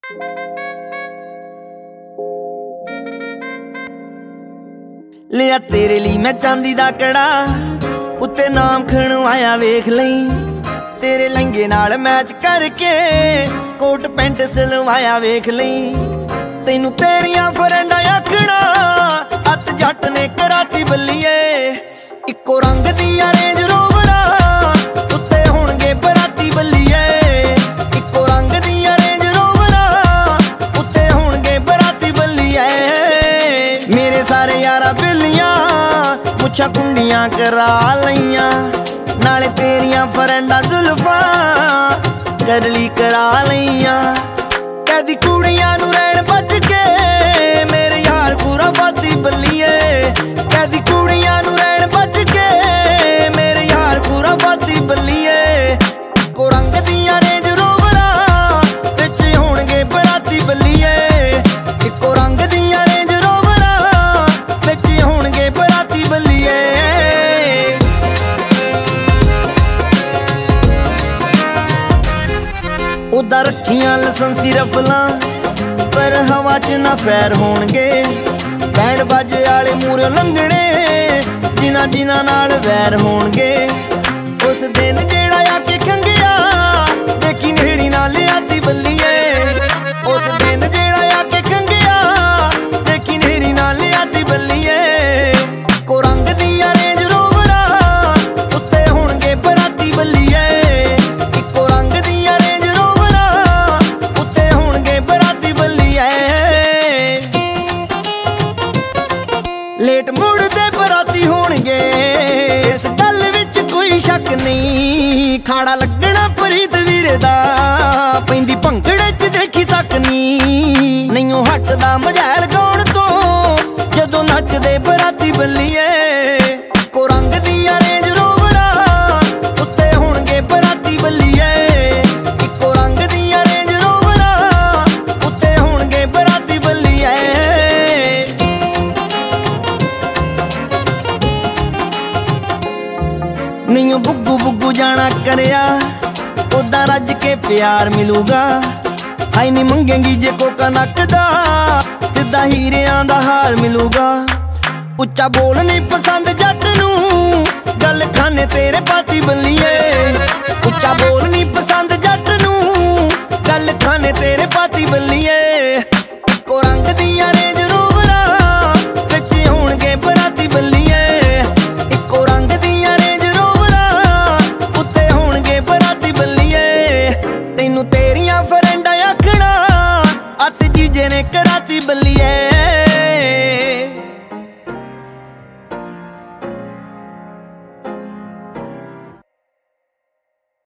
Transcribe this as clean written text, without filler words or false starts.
लिया तेरे लिए मैं चांदी दा कड़ा उत्ते नाम खणवाया वेख लई तेरे लहंगे नाल मैच करके कोट पैंट सिलवाया वेख लई तैनू तेरियां फ्रेंडा आखना अत जट ने कराती बल्लीए इक्को रंग दियां रेंज रोवरा उत्ते होणगे बराती बल्लीए इक्को रंग दियां रेंज रोवरा उत्ते होणगे बराती बल्लीए मेरे सारे यारा बिल्लियां मुच्छां कुंडियां करा लईयां नाले तेरियां फ्रेंडां जुल्फां करली करा लईयां कहदी कुड़ियां नू रैण बच के मेरे यार पूरा फाती बल्लीए कहदी कुड़ियां नू रैण बच के मेरे यार पूरा फाती बल्लीए इक्को रंग दियां रेंज रोवरा विच होणगे बराती बल्लीए इक्को रंग दियां रेंज रोवरा विच होणगे बराती बल्लीए उदा रखियां लसंसी रफलां पर हवा च ना फैर होणगे बैंड बाजे आले मूरे लंघणे जिन्हां जिन्हां नाल वैर होणगे उस दिन जेड़ा आके खंघिया देखी नेरी नाल आती बल्लीए उस दिन जेड़ा आके खंघिया देखी नेरी नाल आती बल्लीए इक्को रंग दियां रेंज रोवरा उत्ते होणगे बराती बल्लीए इक्को रंग दियां रेंज रोवरा उत्ते होणगे बराती बल्लीए लेट मुड़दे बराती होणगे इस गल विच कोई शक नहीं खाड़ा लगना प्रीत वीरे दा पैंदी भंगड़े च देखी तक नहीं हटदा मजैल गाउण तो जदों नचदे बराती बल्लीए इक्को रंग दियां रेंज रोवरा उत्ते होणगे बराती बल्लीए इक्को रंग दियां रेंज रोवरा उत्ते होणगे बराती बल्लीए नहीं बुग्गू बुग्गू जाना करया उदा रज के प्यार मिलूगा हाई नहीं मंगेंगी जे कोका नकदा सीधा हीरियां दा हार मिलूगा उच्चा बोल नहीं पसंद जट नू गल खाने तेरे पाती बल्लीए उच्चा बोल नहीं पसंद जट नू गल खाने तेरे पाती बल्लीए इक्को रंग दियां रेंज रोवरा विच होणगे बराती बल्लीए इक्को रंग दियां रेंज रोवरा उत्ते होणगे बराती बल्लीए तैनू तेरियां फ्रेंडां आखना अत जीजे ने कराती बल्लीए